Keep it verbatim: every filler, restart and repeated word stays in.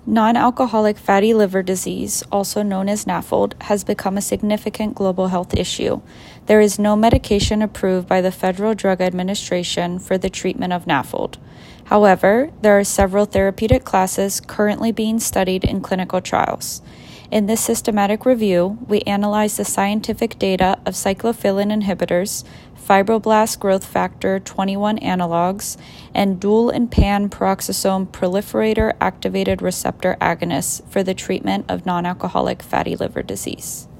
Non-alcoholic fatty liver disease, also known as NAFLD, has become a significant global health issue. There is no medication approved by the Federal Drug Administration for the treatment of NAFLD. However, there are several therapeutic classes currently being studied in clinical trials. In this systematic review, we analyze the scientific data of cyclophilin inhibitors, fibroblast growth factor twenty-one analogs, and dual and pan peroxisome proliferator activated receptor agonists for the treatment of non-alcoholic fatty liver disease.